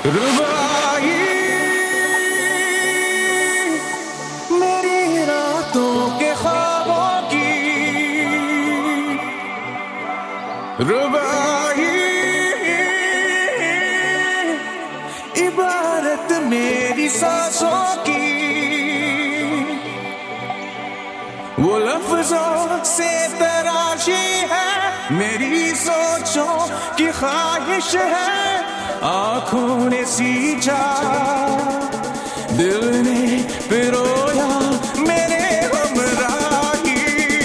रुबाई मेरी रातों के ख्वाबों की रुबाई इबारत मेरी सांसों की वो लफ्जों से तराशी है मेरी सोचों की ख्वाहिश है आँखों ने सींचा दिल ने पिरोया मेरे हमराही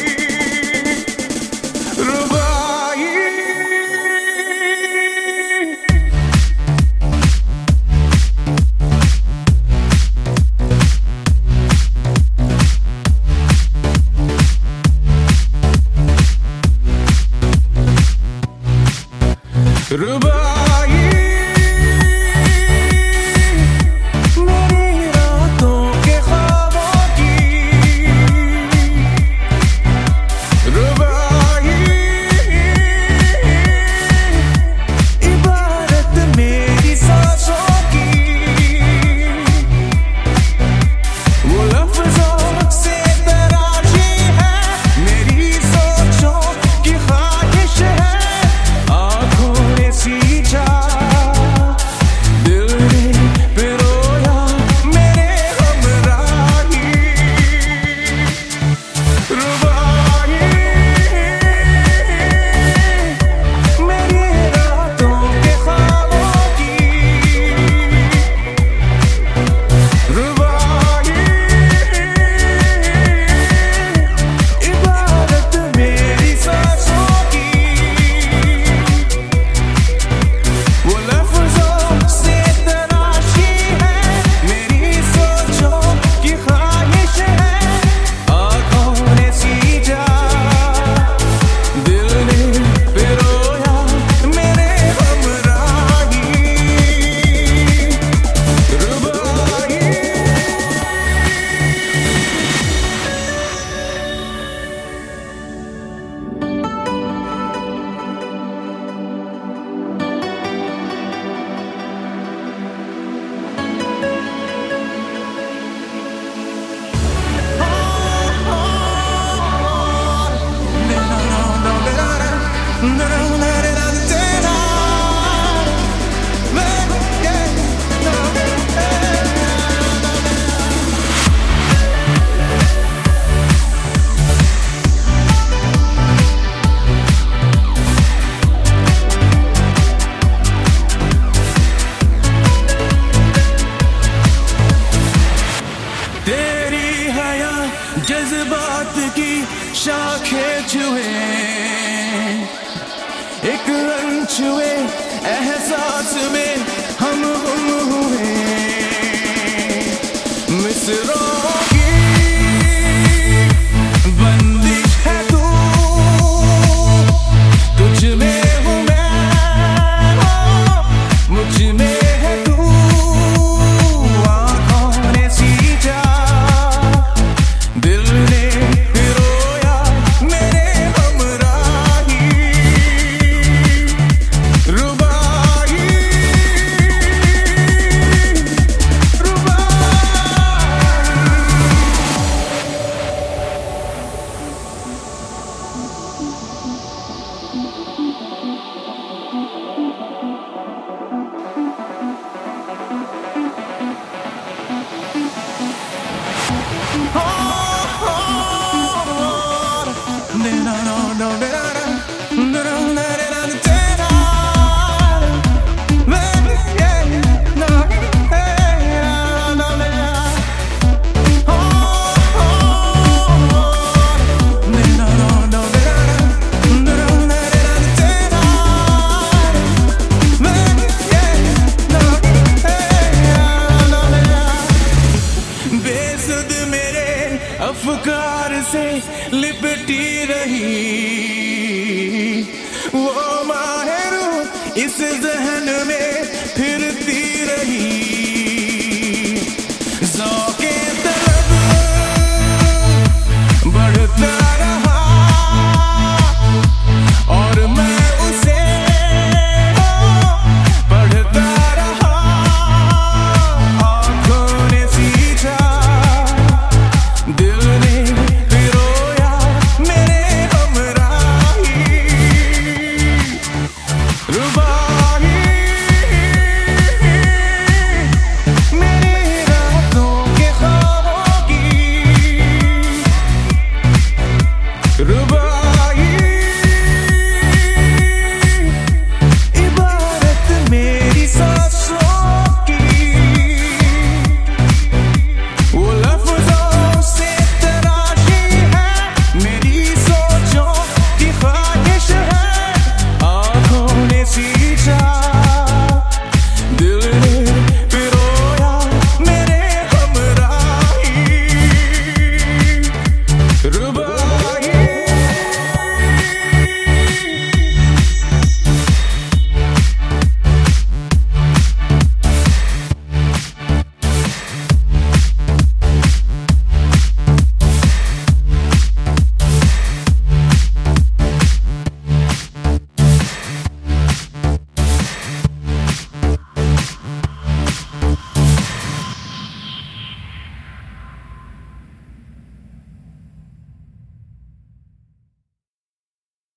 रुबाई रुबाई मेरी रातों के ख्वाबों की रुबाई इबारत मेरी सांसों की वो लफ्जों से तराशी है मेरी सोचों की ख्वाहिश है सींचा दिल ने पिरोया मेरे हमराही रुबाई मेरी रातों के ख्वाबों की रुबाई इबारत मेरी सांसों की वो लफ्जों से तराशी है मेरी सोचों की ख्वाहिश है आँखों ने सींचा दिल ने पिरोया मेरे हमराही रुबाई तेरी हया जज्बात की शाखें छुए एक अनछुए एहसास में